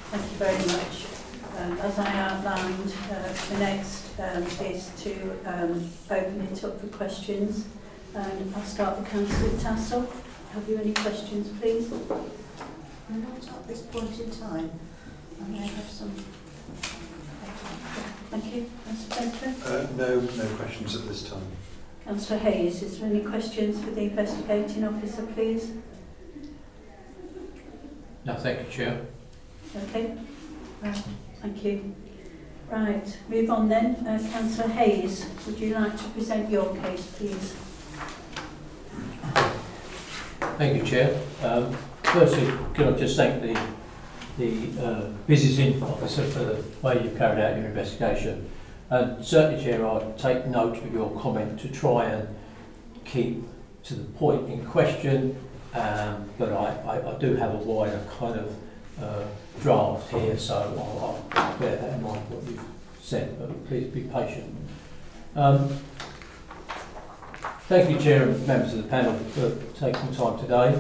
Thank you very much. As I outlined, the next is to open it up for questions. And I'll start with Councillor Tassell. Have you any questions, please? Not at this point in time. I may have some. Thank you. Councillor Baker? No questions at this time. Councillor Hayes, is there any questions for the investigating officer, please? No, thank you, Chair. Okay. Thank you. Right, move on then. Councillor Hayes, would you like to present your case, please? Thank you, Chair. Firstly, can I just thank the visiting officer for the way you've carried out your investigation. And certainly, Chair, I take note of your comment to try and keep to the point in question, but I do have a wider kind of draft here, so I'll bear that in mind what you've said, but please be patient. Thank you, Chair, and members of the panel for taking time today.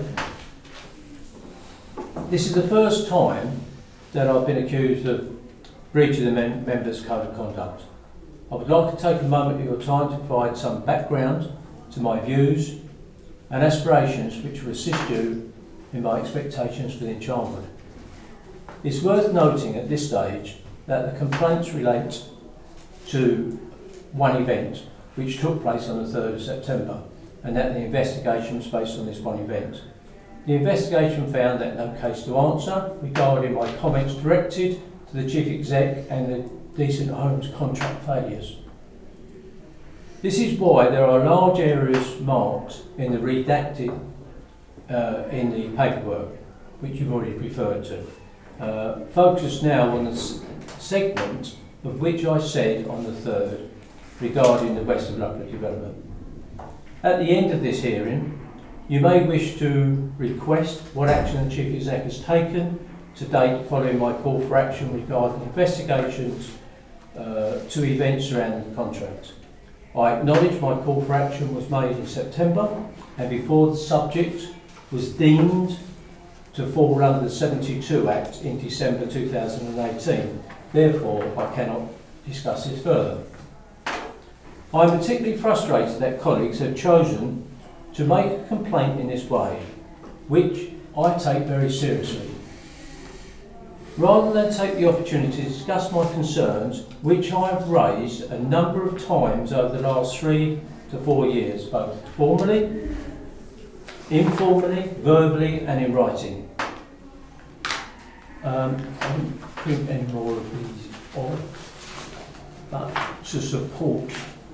This is the first time that I've been accused of breaching the Members' Code of Conduct. I would like to take a moment of your time to provide some background to my views and aspirations which will assist you in my expectations within Charnwood. It's worth noting at this stage that the complaints relate to one event which took place on the 3rd of September and that the investigation was based on this one event. The investigation found that no case to answer regarding my comments directed to the Chief Exec and the Decent Homes contract failures. This is why there are large areas marked in the redacted in the paperwork, which you've already referred to. Focus now on the segment of which I said on the 3rd regarding the West of Loughborough development. At the end of this hearing, you may wish to request what action the Chief Exec has taken to date following my call for action regarding investigations to events surrounding the contract. I acknowledge my call for action was made in September and before the subject was deemed to fall under the 72 Act in December 2018. Therefore, I cannot discuss this further. I am particularly frustrated that colleagues have chosen to make a complaint in this way, which I take very seriously. Rather than take the opportunity to discuss my concerns, which I have raised a number of times over the last 3 to 4 years, both formally, informally, verbally and in writing. I didn't print any more of these off, but to support,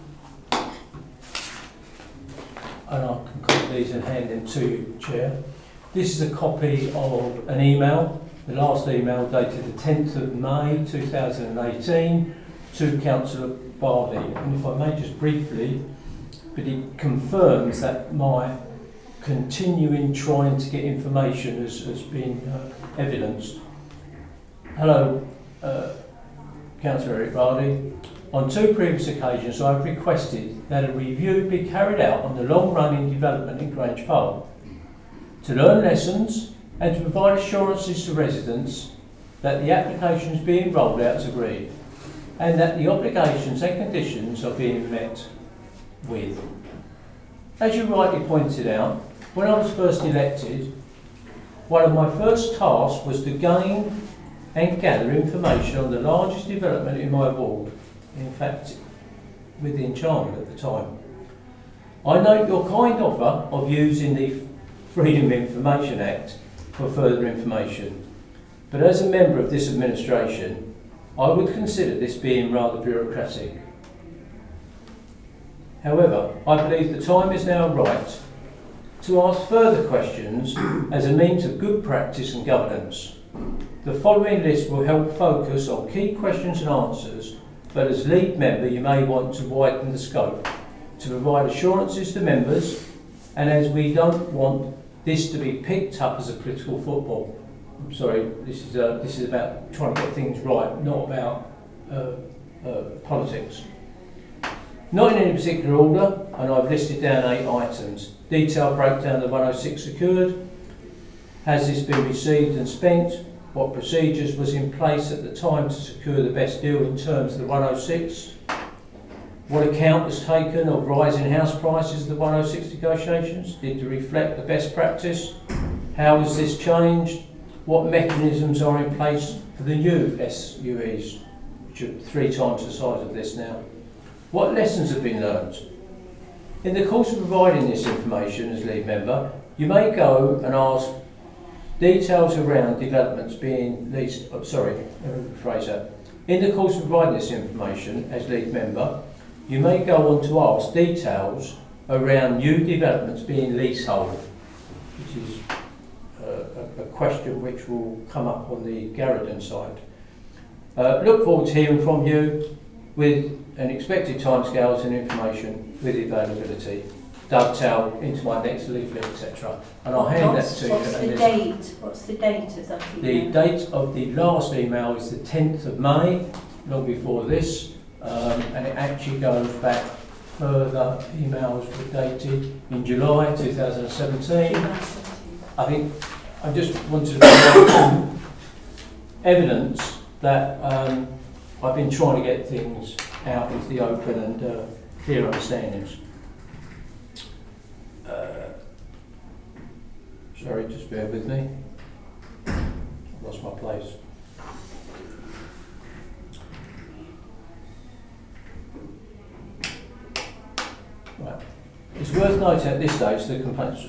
and I can copy these and hand them to you, Chair. This is a copy of an email, the last email dated the 10th of May 2018 to Councillor Barley. And if I may just briefly, but it confirms that my continuing trying to get information has been evidenced. Hello, Councillor Eric Barley. On 2 previous occasions I have requested that a review be carried out on the long-running development in Grange Park to learn lessons and to provide assurances to residents that the applications being rolled out as agreed and that the obligations and conditions are being met with. As you rightly pointed out, when I was first elected, one of my first tasks was to gain and gather information on the largest development in my ward, in fact within Charnwood at the time. I note your kind offer of using the Freedom of Information Act for further information, but as a member of this administration I would consider this being rather bureaucratic. However, I believe the time is now right to ask further questions as a means of good practice and governance. The following list will help focus on key questions and answers, but as lead member you may want to widen the scope to provide assurances to members, and as we don't want this to be picked up as a political football. I'm sorry, this is about trying to get things right, not about politics. Not in any particular order, and I've listed down 8 items. Detailed breakdown of the 106 secured. Has this been received and spent? what procedures was in place at the time to secure the best deal in terms of the 106, what account was taken of rising house prices of the 106 negotiations, did they reflect the best practice, how has this changed, what mechanisms are in place for the new SUEs, which are 3 times the size of this now, what lessons have been learned. In the course of providing this information as lead member, you may go and ask details around developments being leased, let me rephrase that. In the course of providing this information as lead member, you may go on to ask details around new developments being leasehold, which is a question which will come up on the Garradon side. Look forward to hearing from you with an expected timescales and information with availability. Dovetail into my next leaflet, etc. And I'll hand that to you. What's the date? What's the date of that email? The date of the last email is the 10th of May, long before this, and it actually goes back further. Emails were dated in July 2017. I think I just wanted to provide some evidence that I've been trying to get things out into the open and clear understandings. Sorry, just bear with me. I've lost my place. Right. It's worth noting at this stage the complaints.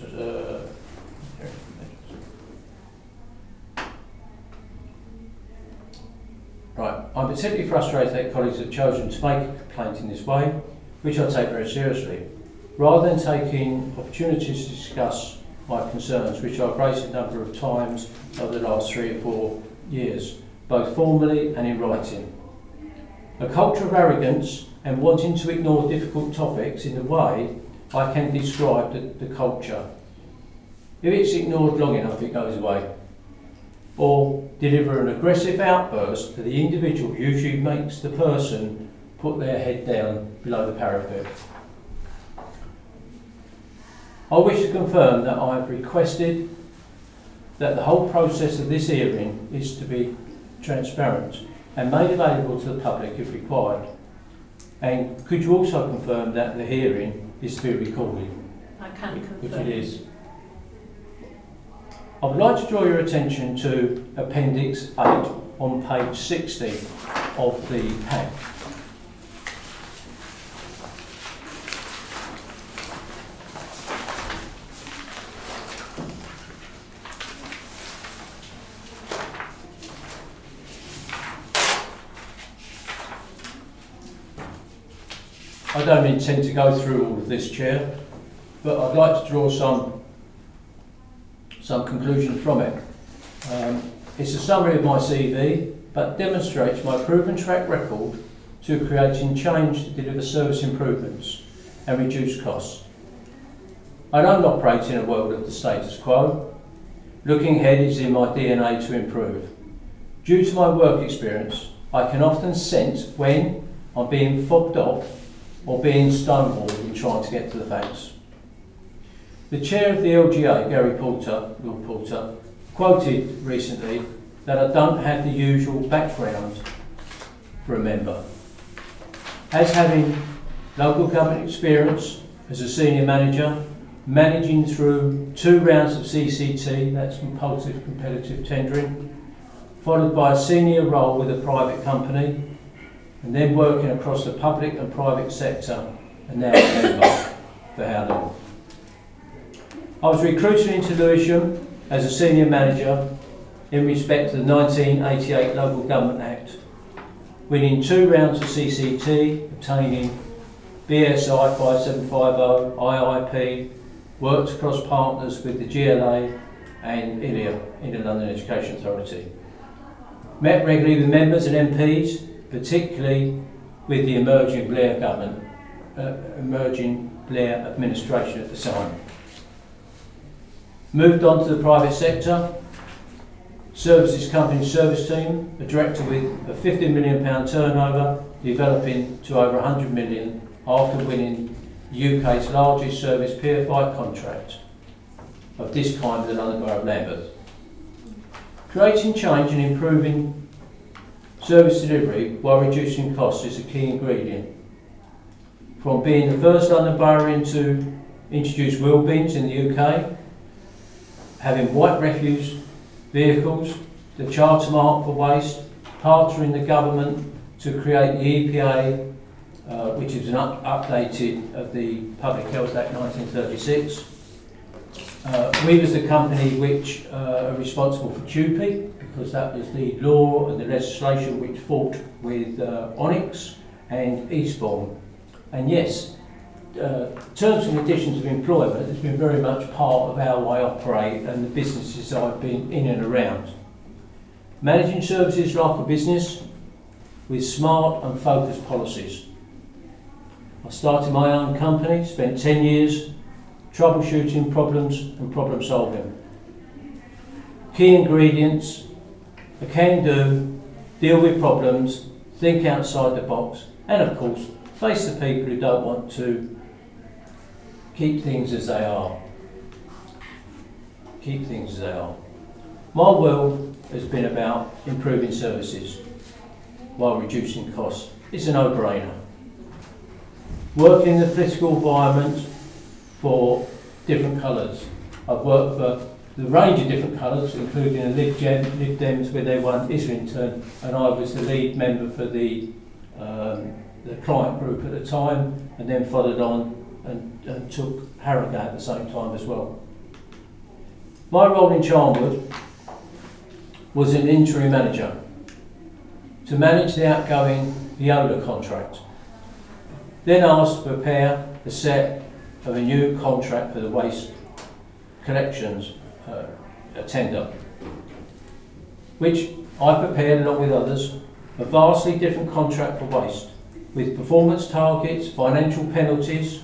Right. I'm particularly frustrated that colleagues have chosen to make a complaint in this way, which I take very seriously. Rather than taking opportunities to discuss my concerns, which I've raised a number of times over the last 3 or 4 years, both formally and in writing. A culture of arrogance and wanting to ignore difficult topics in the way I can describe the culture. If it's ignored long enough, it goes away. Or deliver an aggressive outburst to the individual usually makes the person put their head down below the parapet. I wish to confirm that I have requested that the whole process of this hearing is to be transparent and made available to the public if required. And could you also confirm that the hearing is to be recorded? I can confirm. Which it is. I would like to draw your attention to Appendix 8 on page 60 of the pack. I don't intend to go through all of this, Chair, but I'd like to draw some conclusions from it. It's a summary of my CV, but demonstrates my proven track record to creating change to deliver service improvements and reduce costs. I don't operate in a world of the status quo. Looking ahead is in my DNA to improve. Due to my work experience, I can often sense when I'm being fobbed off or being stonewalled in trying to get to the facts. The chair of the LGA, Lord Porter, quoted recently that I don't have the usual background for a member. As having local government experience as a senior manager, managing through 2 rounds of CCT, that's compulsive competitive tendering, followed by a senior role with a private company, and then working across the public and private sector, and now a member for how long? I was recruited into Lewisham as a senior manager in respect to the 1988 Local Government Act, winning 2 rounds of CCT, obtaining BSI 5750, IIP, worked across partners with the GLA and ILEA, Inner London Education Authority. Met regularly with members and MPs, particularly with the emerging Blair government, emerging Blair administration at the time. Moved on to the private sector, services company service team, a director with a £50 million turnover, developing to over 100 million after winning the UK's largest service PFI contract of this kind with the London Borough of Lambeth. Creating change and improving service delivery while reducing costs is a key ingredient. From being the first London borough to introduce wheel bins in the UK, having white refuse vehicles, the charter mark for waste, partnering the government to create the EPA, which is an updated of the Public Health Act 1936. We was the company which are responsible for TUPE, because that was the law and the legislation which fought with Onyx and Eastbourne. And yes, terms and conditions of employment has been very much part of how I operate and the businesses I've been in and around. Managing services like a business with smart and focused policies. I started my own company, spent 10 years troubleshooting problems and problem solving. Key ingredients: a can-do, deal with problems, think outside the box, and of course, face the people who don't want to keep things as they are. Keep things as they are. My world has been about improving services while reducing costs. It's a no-brainer. Working in the political environment for different colours. I've worked for the range of different colours, including the Lib Dems, where they won Islington, and I was the lead member for the client group at the time, and then followed on and took Harrogate at the same time as well. My role in Charnwood was an interim manager to manage the outgoing Veolia contract, then asked to prepare the set of a new contract for the waste collections a tender, which I prepared along with others, a vastly different contract for waste, with performance targets, financial penalties,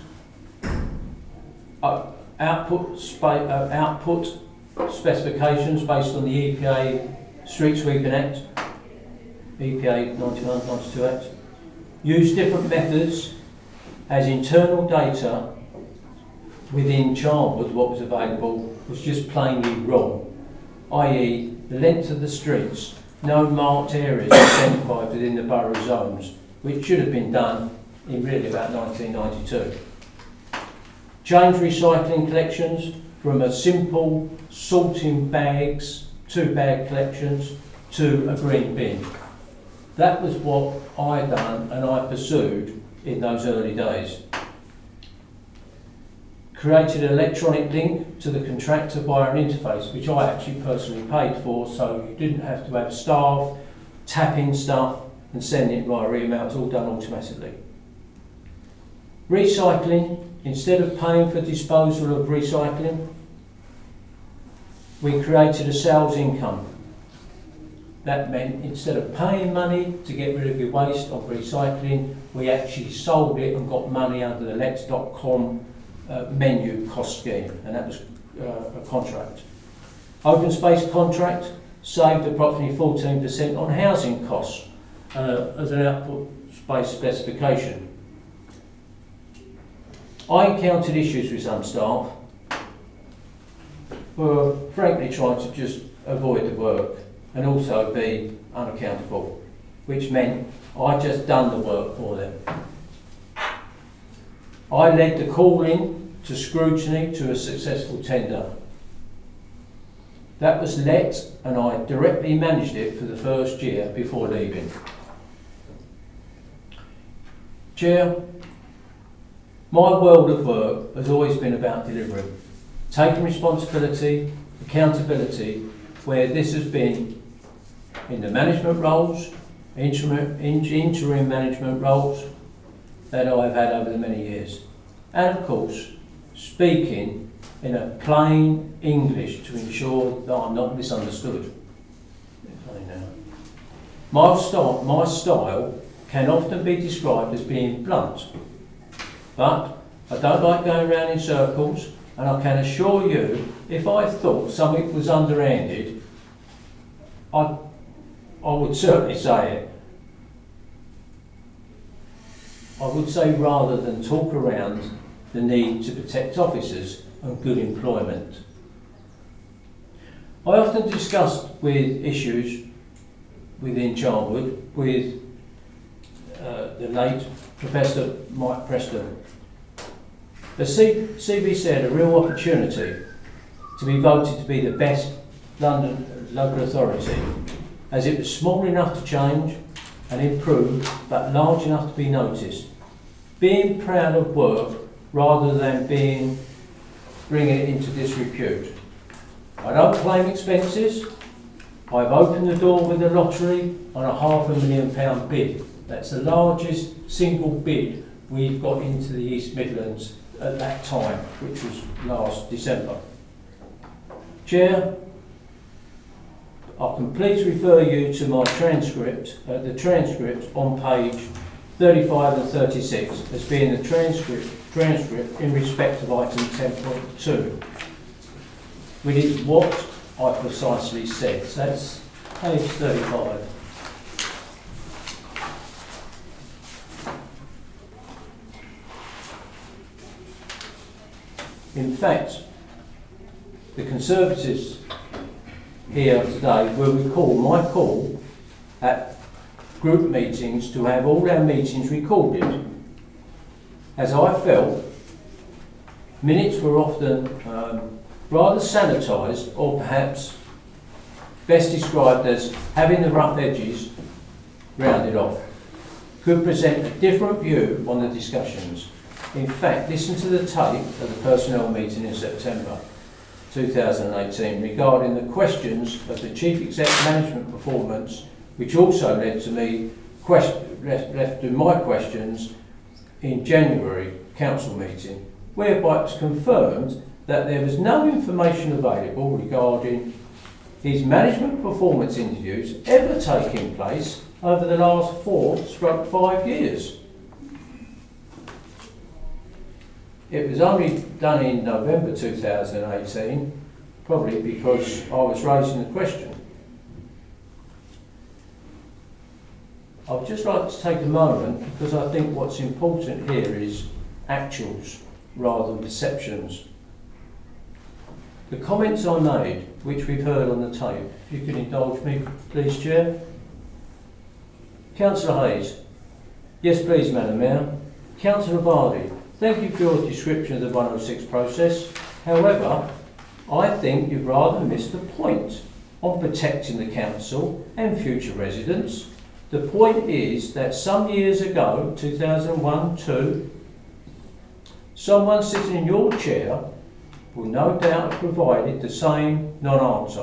output specifications based on the EPA Street Sweeping Act, EPA 91-92 Act, use different methods as internal data within Charnwood. What was available was just plainly wrong, i.e. the length of the streets, no marked areas identified within the borough zones, which should have been done in really about 1992. Change recycling collections from a simple sorting bags, 2-bag collections, to a green bin. That was what I done and I pursued in those early days. Created an electronic link to the contractor via an interface, which I actually personally paid for, so you didn't have to have staff tapping stuff and sending it via email. It was all done automatically. Recycling, instead of paying for disposal of recycling, we created a sales income. That meant instead of paying money to get rid of your waste of recycling, we actually sold it and got money under the Let's.com menu cost scheme, and that was a contract. Open space contract saved approximately 14% on housing costs as an output space specification. I encountered issues with some staff who were frankly trying to just avoid the work and also be unaccountable, which meant I just done the work for them. I led the calling to scrutiny to a successful tender. That was let, and I directly managed it for the first year before leaving. Chair, my world of work has always been about delivering, taking responsibility, accountability, where this has been in the management roles, interim management roles that I've had over the many years. And of course, speaking in a plain English to ensure that I'm not misunderstood. My style can often be described as being blunt, but I don't like going around in circles, and I can assure you, if I thought something was underhanded, I would certainly say it. I would say, rather than talk around the need to protect officers and good employment. I often discuss with issues within Charnwood with the late Professor Mike Preston. As CB said, a real opportunity to be voted to be the best London local authority, as it was small enough to change and improve, but large enough to be noticed. Being proud of work rather than bringing it into disrepute. I don't claim expenses. I've opened the door with the lottery on a £500,000 bid. That's the largest single bid we've got into the East Midlands at that time, which was last December. Chair, I can please refer you to my transcript, the transcript on page 35 and 36 as being the transcript in respect of item 10.2, which is what I precisely said. So that's page 35. In fact, the Conservatives here today will recall my call at group meetings to have all our meetings recorded, as I felt minutes were often rather sanitised, or perhaps best described as having the rough edges rounded off, could present a different view on the discussions. In fact, listen to the tape of the personnel meeting in September 2018 regarding the questions of the Chief Exec management performance, which also led to me left to my questions in January council meeting, whereby it was confirmed that there was no information available regarding his management performance interviews ever taking place over the last 4-5 years. It was only done in November 2018, probably because I was raising the question. I'd just like to take a moment, because I think what's important here is actuals rather than perceptions. The comments I made, which we've heard on the tape, if you can indulge me, please, Chair. Councillor Hayes. Yes, please, Madam Mayor. Councillor Vardy, thank you for your description of the 106 process. However, I think you've rather missed the point on protecting the council and future residents. The point is that some years ago, 2001-2, someone sitting in your chair will no doubt have provided the same non-answer.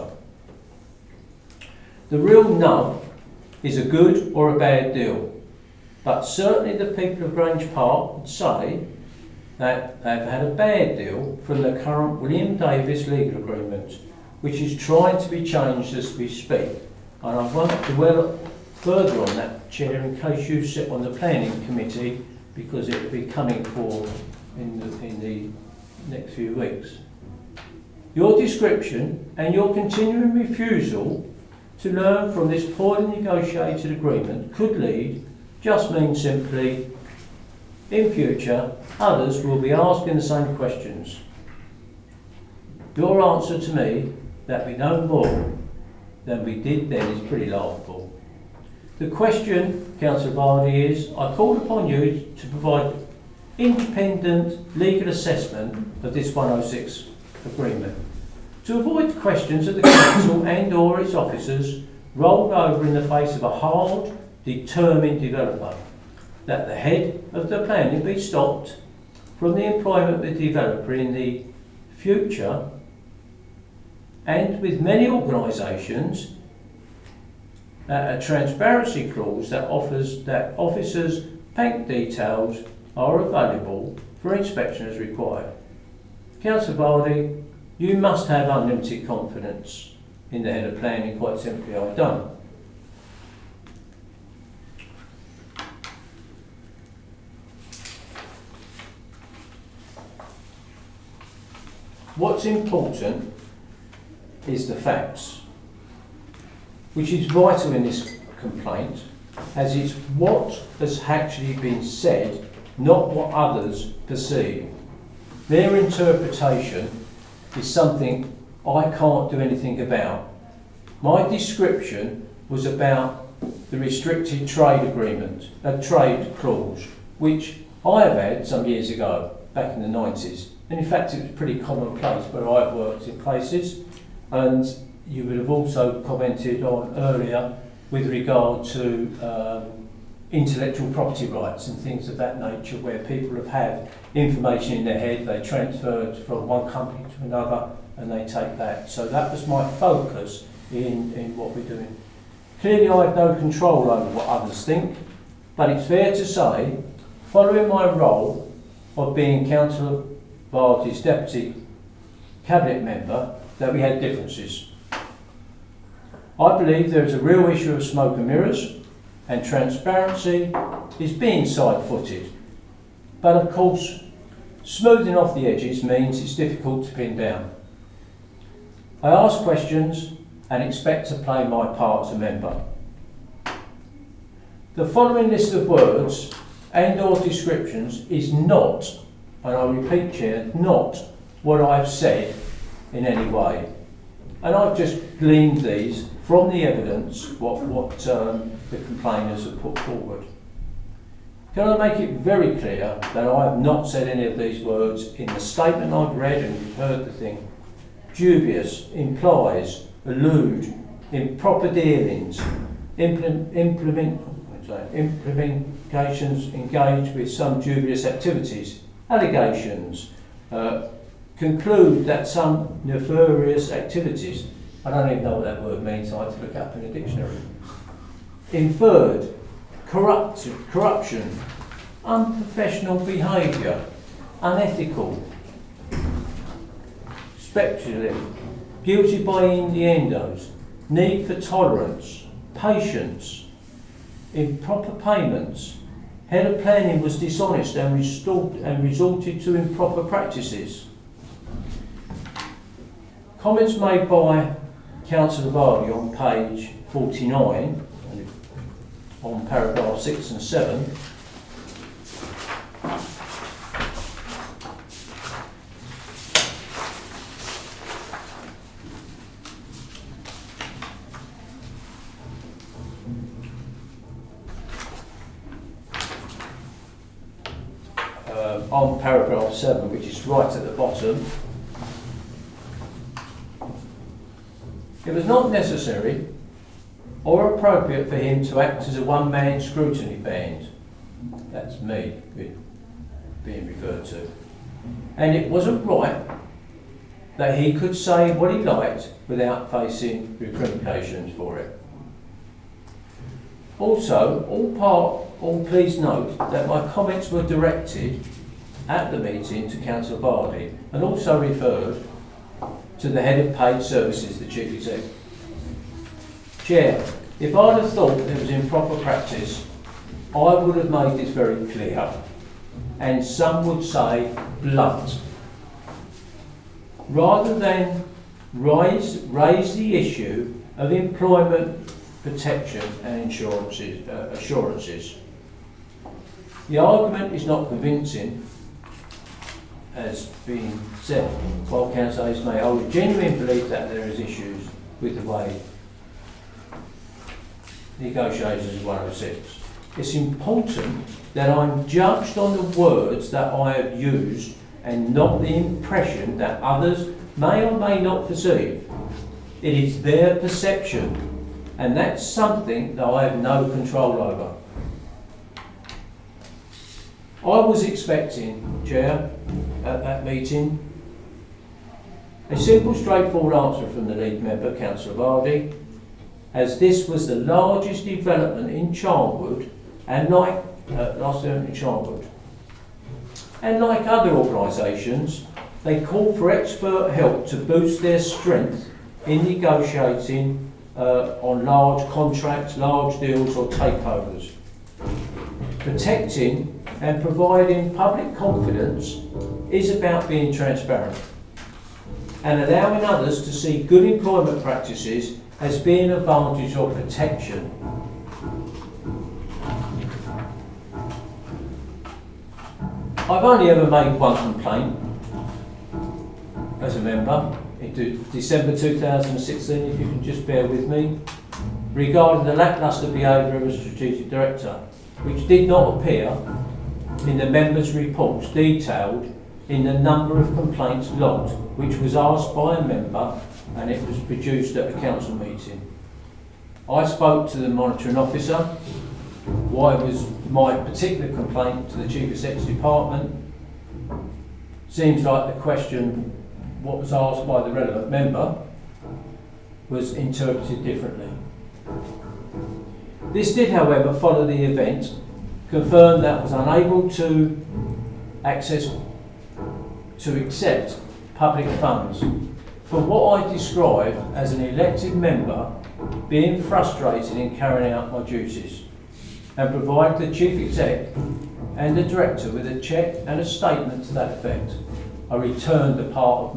The real nub is a good or a bad deal, but certainly the people of Grange Park would say that they've had a bad deal from the current William Davis legal agreement, which is trying to be changed as we speak. And I want to dwell further on that, Chair, in case you sit on the planning committee, because it will be coming forward in the next few weeks. Your description and your continuing refusal to learn from this poorly negotiated agreement could lead, just mean simply, in future, others will be asking the same questions. Your answer to me, that we know more than we did then, is pretty laughable. The question, Councillor Vardy, is I called upon you to provide independent legal assessment of this 106 agreement, to avoid questions that the council and or its officers rolled over in the face of a hard, determined developer, that the head of the planning be stopped from the employment of the developer in the future, and with many organisations, a transparency clause that offers that officers' bank details are available for inspection as required. Councillor Vardy, you must have unlimited confidence in the head of planning, quite simply I don't. What's important is the facts, which is vital in this complaint, as it's what has actually been said, not what others perceive. Their interpretation is something I can't do anything about. My description was about the restricted trade agreement, a trade clause, which I have had some years ago, back in the 90s. And in fact, it was pretty commonplace where I've worked in places. And you would have also commented on earlier with regard to intellectual property rights and things of that nature, where people have had information in their head, they transferred from one company to another, and they take that. So that was my focus in what we're doing. Clearly I have no control over what others think, but it's fair to say, following my role of being Councillor Vardy's Deputy Cabinet Member, that we had differences. I believe there is a real issue of smoke and mirrors, and transparency is being side-footed. But of course, smoothing off the edges means it's difficult to pin down. I ask questions and expect to play my part as a member. The following list of words and or descriptions is not, and I repeat, Chair, not what I've said in any way. And I've just gleaned these from the evidence, what the complainers have put forward. Can I make it very clear that I have not said any of these words in the statement I've read, and you've heard the thing. Dubious, implies, allude, improper dealings, implementations engaged with some dubious activities, allegations, conclude that some nefarious activities, I don't even know what that word means, I had to look up in a dictionary, inferred, corruption, unprofessional behaviour, unethical, speculative, guilty by innuendos, need for tolerance, patience, improper payments, head of planning was dishonest and resorted to improper practices. Comments made by Councillor Vardy on page 49, on paragraph 6 and 7, on paragraph 7, which is right at the bottom. It was not necessary or appropriate for him to act as a one-man scrutiny band. That's me being referred to. And it wasn't right that he could say what he liked without facing recriminations for it. Also, please note that my comments were directed at the meeting to Councillor Vardy and also referred to the head of paid services, the chief executive. Chair, if I'd have thought there was improper practice, I would have made this very clear, and some would say blunt. Rather than raise the issue of employment protection and assurances. The argument is not convincing, as being said, while Councillor Ismay, I would genuinely believe that there is issues with the way negotiations 106. It's important that I'm judged on the words that I have used and not the impression that others may or may not perceive. It is their perception, and that's something that I have no control over. I was expecting, Chair, at that meeting, a simple, straightforward answer from the lead member, Councillor Vardy, as this was the largest development in Charnwood, and like and like other organisations, they call for expert help to boost their strength in negotiating on large contracts, large deals, or takeovers. Protecting and providing public confidence is about being transparent and allowing others to see good employment practices as being an advantage or protection. I've only ever made one complaint as a member, into December 2016, if you can just bear with me, regarding the lacklustre behaviour of a strategic director, which did not appear in the members' reports detailed in the number of complaints logged, which was asked by a member and it was produced at a council meeting. I spoke to the monitoring officer. Why was my particular complaint to the Chief Exec's department? Seems like the question, what was asked by the relevant member, was interpreted differently. This did, however, follow the event, confirm that I was unable to accept public funds for what I described as an elected member being frustrated in carrying out my duties, and provide the Chief Exec and the Director with a cheque and a statement to that effect. I returned a part of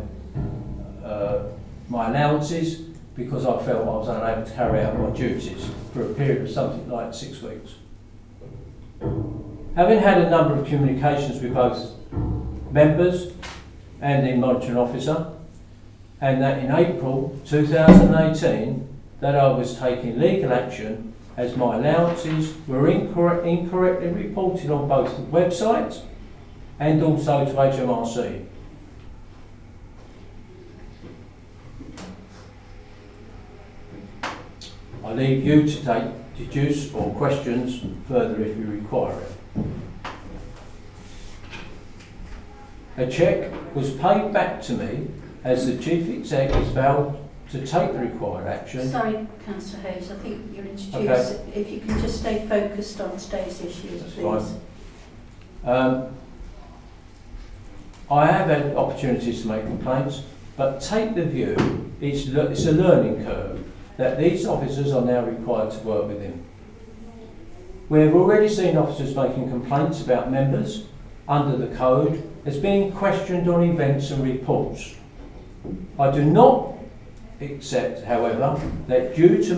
my allowances because I felt I was unable to carry out my duties for a period of something like 6 weeks. Having had a number of communications with both members and the monitoring officer, and that in April 2018 that I was taking legal action as my allowances were incorrectly reported on both the website and also to HMRC. I leave you to deduce or questions further if you require it. A cheque was paid back to me as the Chief Exec has vowed to take the required action. Sorry, Councillor Hayes, I think you're introduced. Okay. If you can just stay focused on today's issues, That's please. fine. I have had opportunities to make complaints, but take the view, it's a learning curve, that these officers are now required to work with him. We have already seen officers making complaints about members under the code as being questioned on events and reports. I do not accept, however, that due to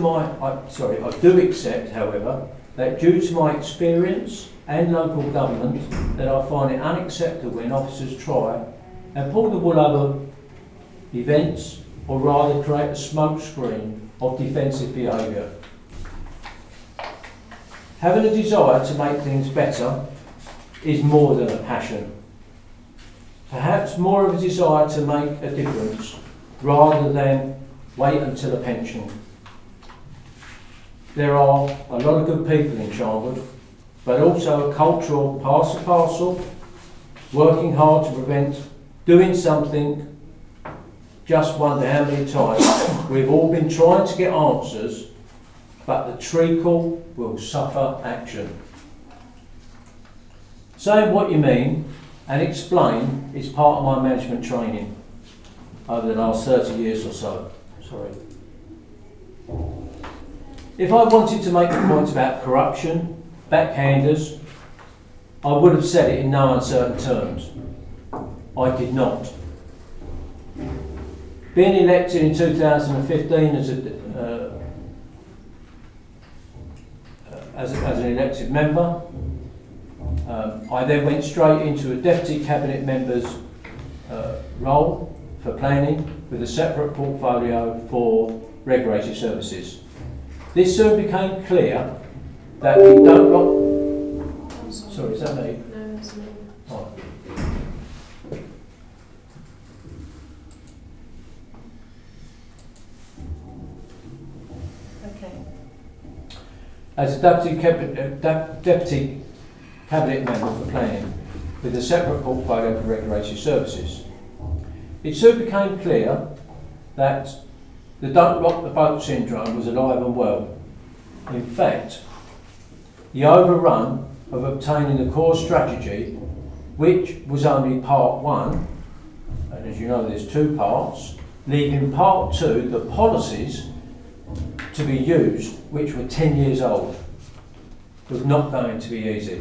my experience and local government, that I find it unacceptable when officers try and pull the wool over events, or rather create a smokescreen of defensive behaviour. Having a desire to make things better is more than a passion. Perhaps more of a desire to make a difference rather than wait until a pension. There are a lot of good people in Charnwood, but also a culture of parcel, working hard to prevent doing something. Just wonder how many times we've all been trying to get answers, but the treacle will suffer action. Saying what you mean and explain is part of my management training over the last 30 years or so. Sorry. If I wanted to make a point about corruption, backhanders, I would have said it in no uncertain terms. I did not. Being elected in 2015 as an elected member, I then went straight into a Deputy Cabinet Member's role for planning with a separate portfolio for regulated services. This soon became clear that we don't rock... Sorry, is that me? No, that's me. Oh. Okay. As a Deputy Cabinet Member for Planning with a separate portfolio for regulated services, it soon became clear that the don't rock the boat syndrome was alive and well. In fact, the overrun of obtaining the core strategy, which was only part one, and as you know there's two parts, leaving part two, the policies to be used, which were 10 years old, was not going to be easy.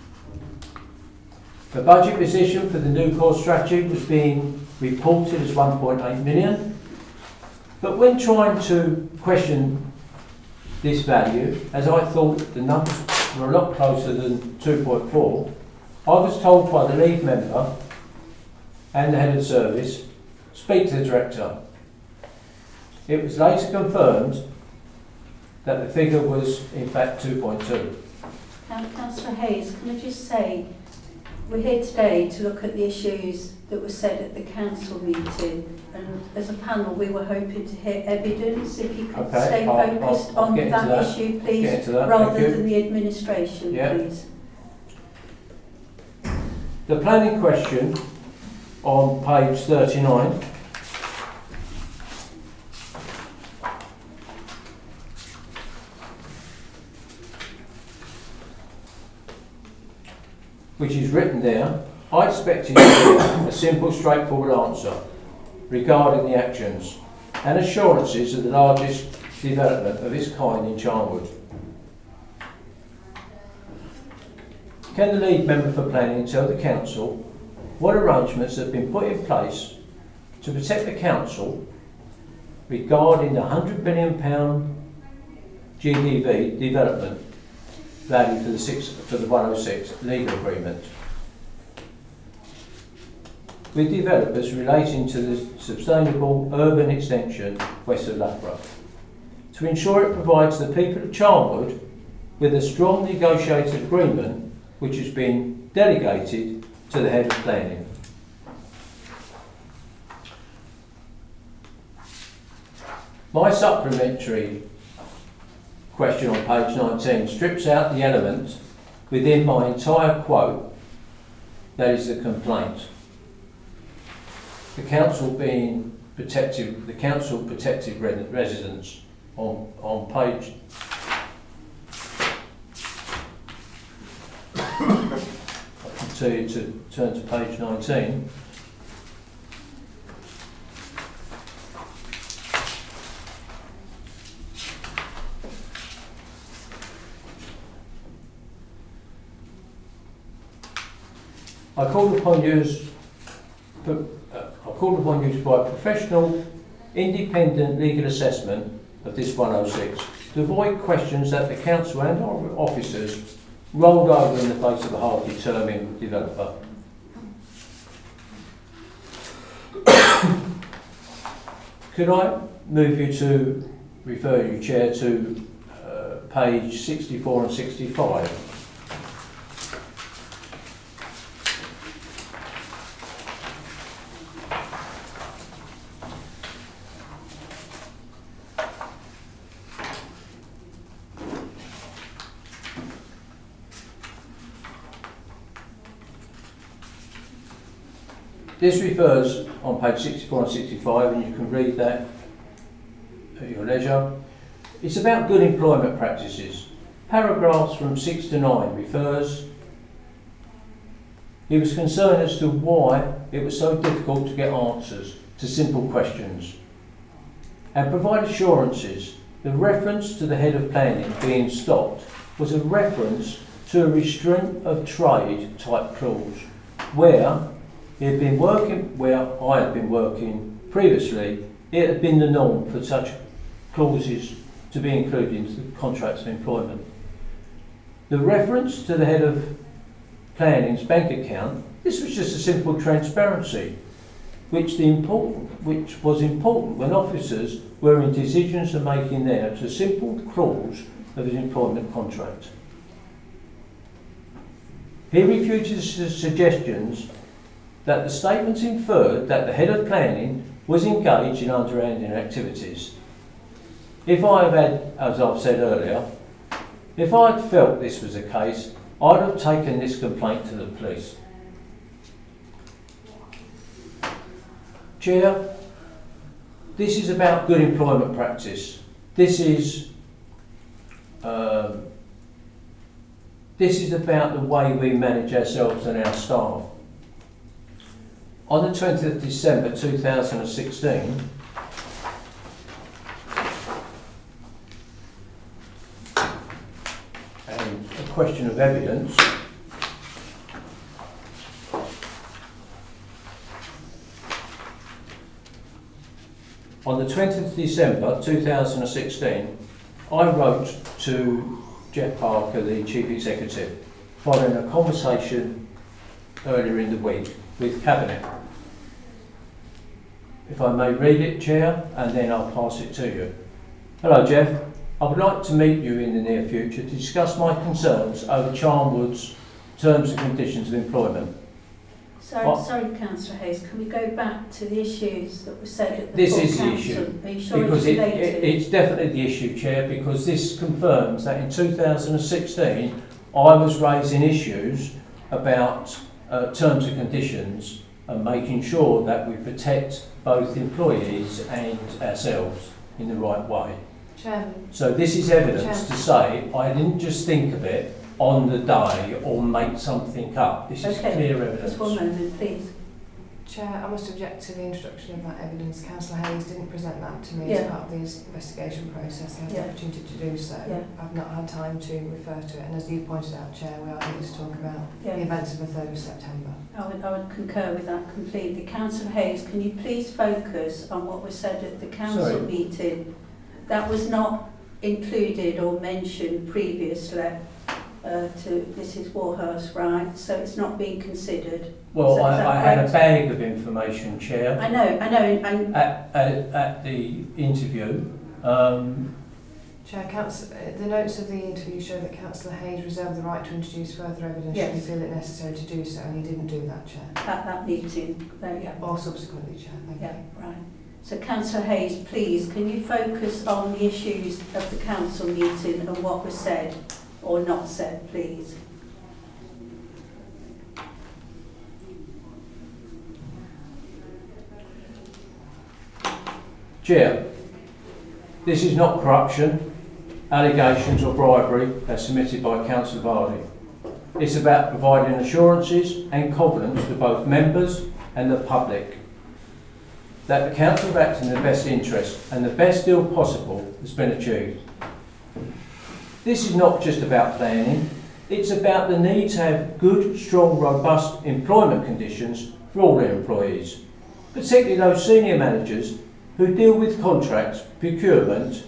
The budget position for the new core strategy was being reported as 1.8 million, but when trying to question this value, as I thought the numbers were a lot closer than 2.4, I was told by the lead member and the head of service speak to the director. It was later confirmed that the figure was in fact 2.2. Now, Councillor Hayes, can I just say, we're here today to look at the issues that were said at the council meeting, and as a panel we were hoping to hear evidence. If you could Okay, stay focused I'll on get into that issue, please, Get into that, rather thank you. than the administration, Yeah. please. The planning question on page 39 which is written there, I expected to hear a simple, straightforward answer regarding the actions and assurances of the largest development of its kind in Charnwood. Can the lead member for planning tell the council what arrangements have been put in place to protect the council regarding the £100 million GDV development value for the 106 legal agreement with developers relating to the sustainable urban extension west of Loughborough, to ensure it provides the people of Charnwood with a strong negotiated agreement which has been delegated to the head of planning. My supplementary question on page 19 strips out the element within my entire quote that is the complaint. The council being protected, the council protected residents on page I can tell you to turn to page 19. I call upon you to provide professional, independent legal assessment of this 106 to avoid questions that the council and our officers rolled over in the face of a hard-determined developer. Could I move you to refer you, Chair, to page 64 and 65? This refers on page 64 and 65, and you can read that at your leisure. It's about good employment practices. Paragraphs from 6 to 9 refers. He was concerned as to why it was so difficult to get answers to simple questions and provide assurances. The reference to the head of planning being stopped was a reference to a restraint of trade type clause where I had been working previously. It had been the norm for such clauses to be included into the contracts of employment. The reference to the head of planning's bank account, this was just a simple transparency, which was important when officers were in decisions to making there to a simple clause of his employment contract. He refuted suggestions that the statements inferred that the head of planning was engaged in underhanding activities. If I had, as I've said earlier, if I had felt this was the case, I'd have taken this complaint to the police. Chair, this is about good employment practice. This is about the way we manage ourselves and our staff. On the 20th of December 2016, and a question of evidence, on the 20th of December 2016, I wrote to Jeff Parker, the Chief Executive, following a conversation earlier in the week with Cabinet. if I may read it, Chair, and then I'll pass it to you. Hello, Jeff. I would like to meet you in the near future to discuss my concerns over Charnwood's terms and conditions of employment. Sorry, Councillor Hayes, can we go back to the issues that were said at the This full is the council? issue. Are you sure Because it's related? it's definitely the issue, Chair, because this confirms that in 2016 I was raising issues about terms and conditions and making sure that we protect both employees and ourselves in the right way. Chairman. So this is evidence to say I didn't just think of it on the day or make something up. This is clear evidence. Just one moment, please. Chair, I must object to the introduction of that evidence. Councillor Hayes didn't present that to me Yeah. as part of the investigation process. I had Yeah. the opportunity to do so. Yeah. I've not had time to refer to it, and as you pointed out, Chair, we are here to talk about Yeah. the events of the 3rd of September. I would concur with that completely. Councillor Hayes, can you please focus on what was said at the council Sorry. meeting? That was not included or mentioned previously to Mrs Warhouse, right? So it's not being considered. Well, So is that I had a correct? bag of information, Chair, I know, and at the interview. Chair, the notes of the interview show that Councillor Hayes reserved the right to introduce further evidence should he Yes. feel it necessary to do so, and he didn't do that, Chair. at that meeting, there, yeah. Or subsequently, Chair. Thank Yeah, you. right. So Councillor Hayes, please, can you focus on the issues of the council meeting and what was said or not said, please? Chair, this is not corruption, allegations or bribery as submitted by Councillor Vardy. It's about providing assurances and confidence to both members and the public that the council have acted in the best interest and the best deal possible has been achieved. This is not just about planning, it's about the need to have good, strong, robust employment conditions for all their employees, particularly those senior managers who deal with contracts, procurement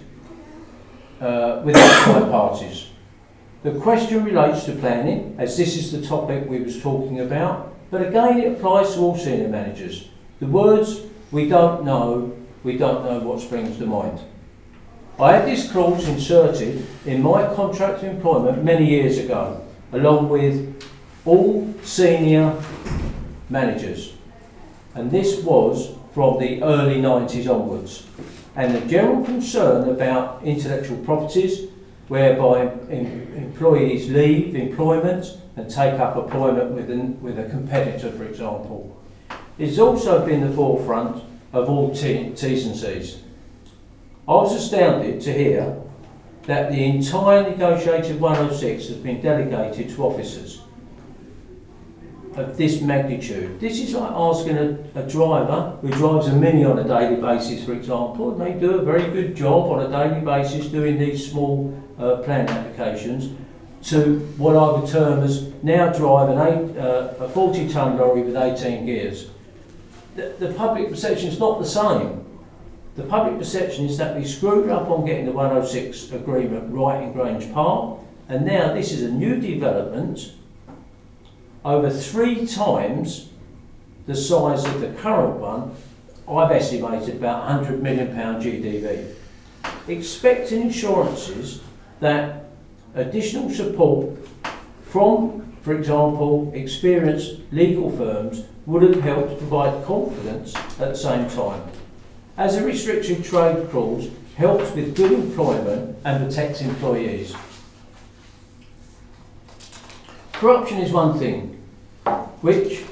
with outside parties. The question relates to planning, as this is the topic we was talking about, but again it applies to all senior managers. The words, we don't know what springs to mind. I had this clause inserted in my contract of employment many years ago, along with all senior managers. And this was from the early 90s onwards. And the general concern about intellectual properties, whereby employees leave employment and take up employment with a competitor, for example, has also been the forefront of all T's and C's. I was astounded to hear that the entire negotiated 106 has been delegated to officers of this magnitude. This is like asking a driver who drives a Mini on a daily basis, for example, and they do a very good job on a daily basis doing these small plan applications, to what I would term as now drive a 40-tonne lorry with 18 gears. The public perception is not the same. The public perception is that we screwed up on getting the 106 agreement right in Grange Park, and now this is a new development over 3 times the size of the current one. I've estimated about £100 million GDV. Expecting insurances that additional support from, for example, experienced legal firms would have helped provide confidence at the same time. As a restricted trade clause helps with good employment and protects employees. Corruption is one thing, which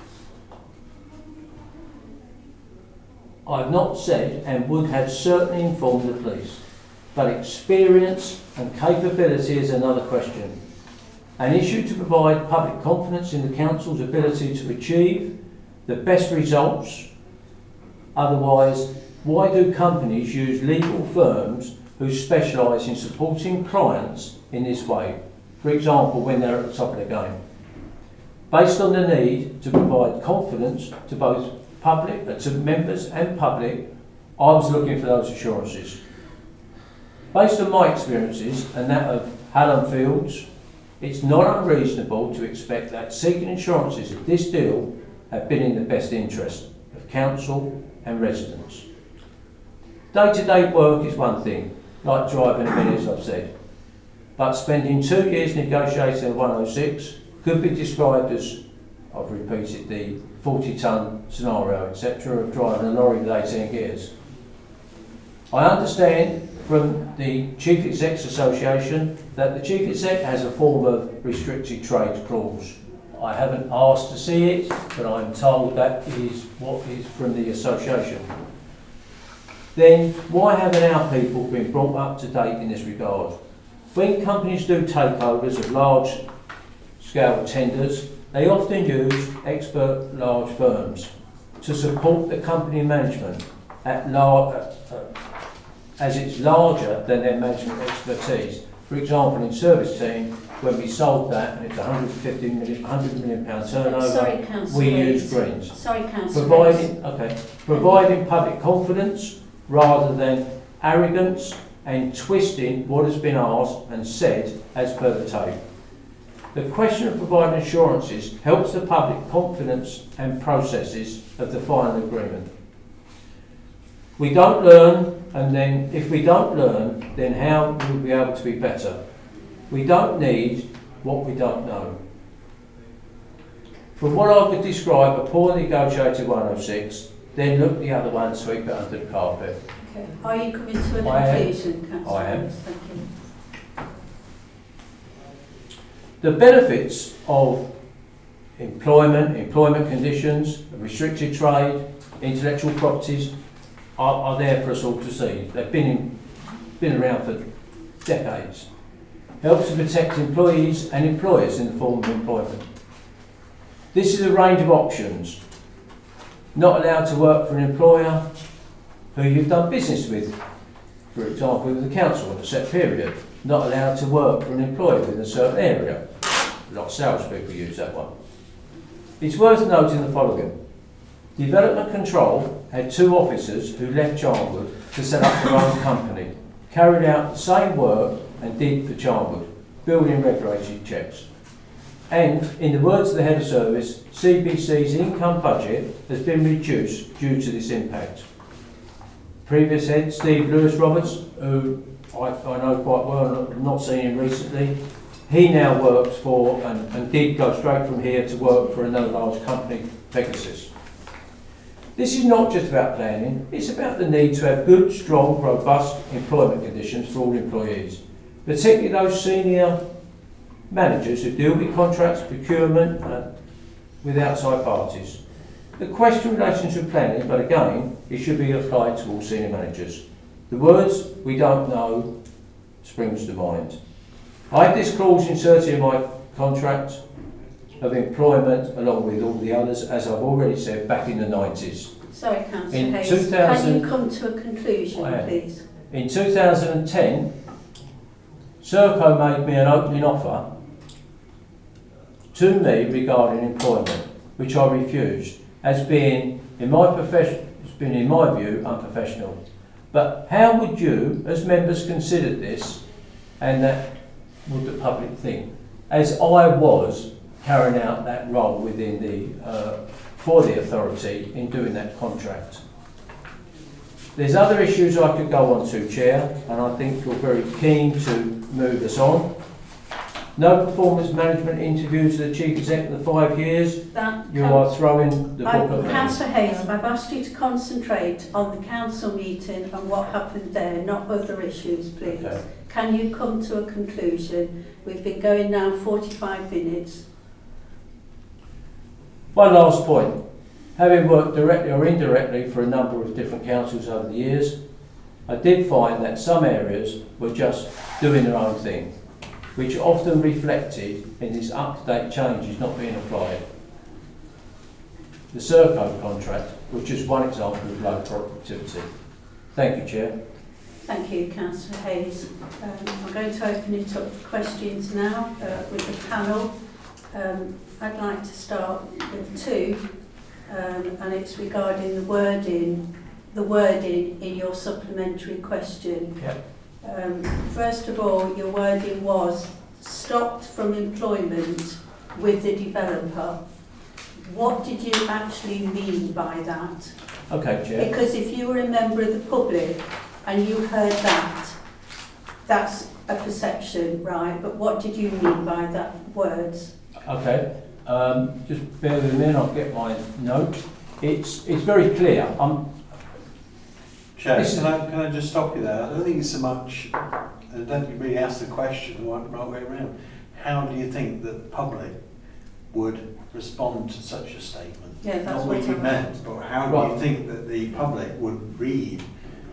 I've not said and would have certainly informed the police, but experience and capability is another question. An issue to provide public confidence in the council's ability to achieve the best results. Otherwise, why do companies use legal firms who specialise in supporting clients in this way? For example, when they're at the top of the game. Based on the need to provide confidence to both public, to members and public, I was looking for those assurances. Based on my experiences and that of Hallam Fields, it's not unreasonable to expect that seeking insurances of this deal have been in the best interest of council and residents. Day-to-day work is one thing, like driving a minute, as I've said, but spending 2 years negotiating a 106 could be described as, I've repeated the 40-tonne scenario, etc., of driving a lorry with 18 gears. I understand from the Chief Exec's Association that the Chief Exec has a form of restricted trade clause. I haven't asked to see it, but I'm told that is what is from the association. Then why haven't our people been brought up to date in this regard? When companies do takeovers of large scale tenders, they often use expert large firms to support the company management as it's larger than their management expertise. For example, in service team, when we sold that and it's £100 million turnover, Sorry, Councillor we Hayes. use Greens. Sorry, Councillor Hayes. Providing public confidence rather than arrogance and twisting what has been asked and said as per the tape. The question of providing assurances helps the public confidence and processes of the final agreement. We don't learn, and then if we don't learn, then how will we be able to be better? We don't need what we don't know. From what I would describe a poor negotiated 106, then look the other way and sweep it under the carpet. Okay. Are you coming to a I am. conclusion, Councillor? I am. Hayes? Thank you. The benefits of employment conditions, restricted trade, intellectual properties are there for us all to see. They've been around for decades. Helps to protect employees and employers in the form of employment. This is a range of options. Not allowed to work for an employer who you've done business with, for example with the council in a set period. Not allowed to work for an employer within a certain area. A lot of salespeople use that one. It's worth noting the following. Development Control had 2 officers who left Charnwood to set up their own company, carried out the same work and did for Charnwood, building regulated checks. And, in the words of the Head of Service, CBC's income budget has been reduced due to this impact. Previous head, Steve Lewis-Roberts, who I know quite well, I've not seen him recently, he now works for, and did go straight from here to work for another large company, Pegasus. This is not just about planning, it's about the need to have good, strong, robust employment conditions for all employees, particularly those senior managers who deal with contracts, procurement, with outside parties. The question in relation to planning, but again, it should be applied to all senior managers. The words "we don't know" springs to mind. I had this clause inserted in my contract of employment along with all the others, as I've already said, back in the 90s. Sorry, Councillor In Hayes. 2000 Can you come to a conclusion, I am. please? In 2010, Serco made me an opening offer to me regarding employment, which I refused, as being, in my view, unprofessional. But how would you, as members, consider this, and that would the public think? As I was carrying out that role within for the authority in doing that contract. There's other issues I could go on to, Chair, and I think you're very keen to move us on. No performance management interviews of the Chief Exec for 5 years. You are throwing the book at me. Councillor Hayes, I've asked you to concentrate on the council meeting and what happened there, not other issues, please. Okay. Can you come to a conclusion? We've been going now 45 minutes. One last point. Having worked directly or indirectly for a number of different councils over the years, I did find that some areas were just doing their own thing, which often reflected in this up-to-date changes not being applied. The Serco contract, which is one example of low productivity. Thank you, Chair. Thank you, Councillor Hayes. I'm going to open it up for questions now with the panel. I'd like to start with 2, and it's regarding the wording in your supplementary question. Yep. First of all, your wording was stopped from employment with the developer. What did you actually mean by that? Okay, Chair. Because if you were a member of the public and you heard that, that's a perception, right? But what did you mean by that words? Okay, just bear with me and I'll get my note. It's very clear. Chair, This is- can I just stop you there? I don't think it's so much, I don't think you really asked the question the right way around. How do you think that the public would respond to such a statement? Yeah, that's Not what what you I'm- meant, but how do Right. you think that the public would read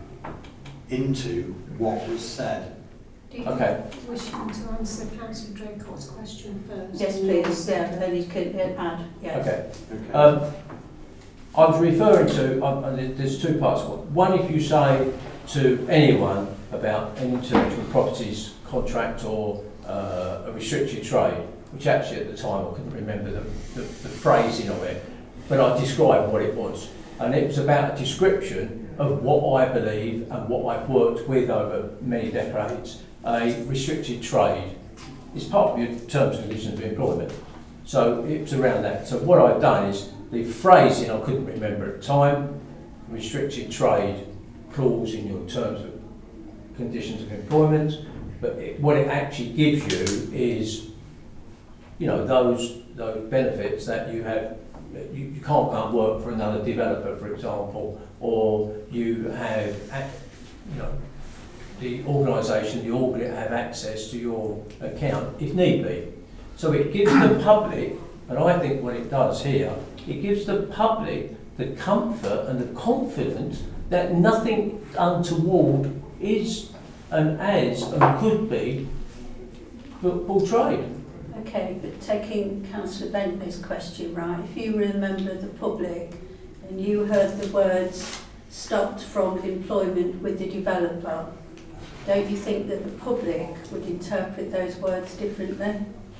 into what was said? Do you Okay. wish to answer Councillor Draycott's question first? Yes, please. Yeah, then you can add. Yes. Okay. Okay. I was referring to, and there's two parts. One, if you say to anyone about an intellectual properties contract or a restricted trade, which actually at the time I couldn't remember the phrasing of it, but I described what it was. And it was about a description of what I believe and what I've worked with over many decades. A restricted trade is part of your terms and conditions of employment. So it was around that. So what I've done is the phrasing I couldn't remember at the time, restricted trade clause in your terms of conditions of employment, but what it actually gives you is, you know, those benefits that you have. You can't go and work for another developer, for example, or you have, you know, the organisation, the audit have access to your account if need be. So it gives the public, and I think what it does here, it gives the public the comfort and the confidence that nothing untoward is and as and could be portrayed. Okay, but taking Councillor Bentley's question, right, if you were a member of the public and you heard the words stopped from employment with the developer, don't you think that the public would interpret those words differently?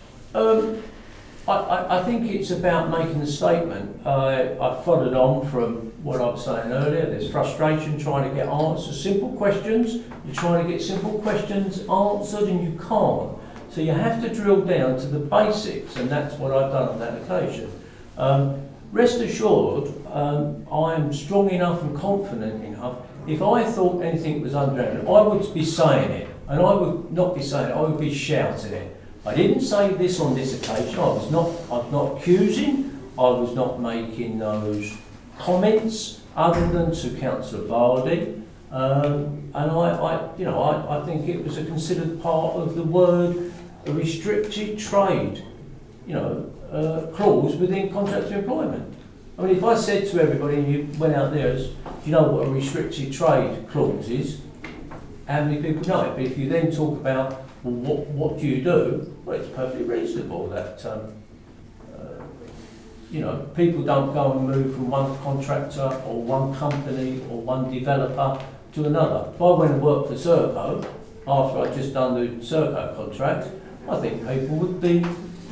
I think it's about making a statement. I followed on from what I was saying earlier. There's frustration trying to get answers, simple questions. You're trying to get simple questions answered and you can't. So you have to drill down to the basics, and that's what I've done on that occasion. Rest assured, I'm strong enough and confident enough. If I thought anything was undrawn, I would be saying it, and I would not be saying it, I would be shouting it. I didn't say this on this occasion. I'm not accusing. I was not making those comments other than to Councillor Vardy. And I think it was a considered part of the word a restricted trade, clause within contracts of employment. I mean, if I said to everybody, and you went out there, do you know what a restricted trade clause is? How many people know it? But if you then talk about, well, what do you do? Well, it's perfectly reasonable that, people don't go and move from one contractor or one company or one developer to another. If I went and worked for Serco, after I'd just done the Serco contract, I think people would be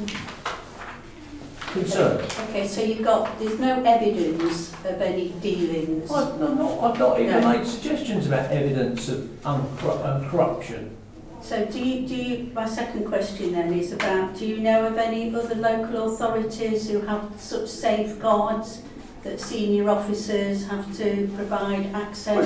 concerned. Okay, so there's no evidence of any dealings? I've not even made suggestions about evidence of corruption. So my second question then is about, do you know of any other local authorities who have such safeguards that senior officers have to provide access? Well,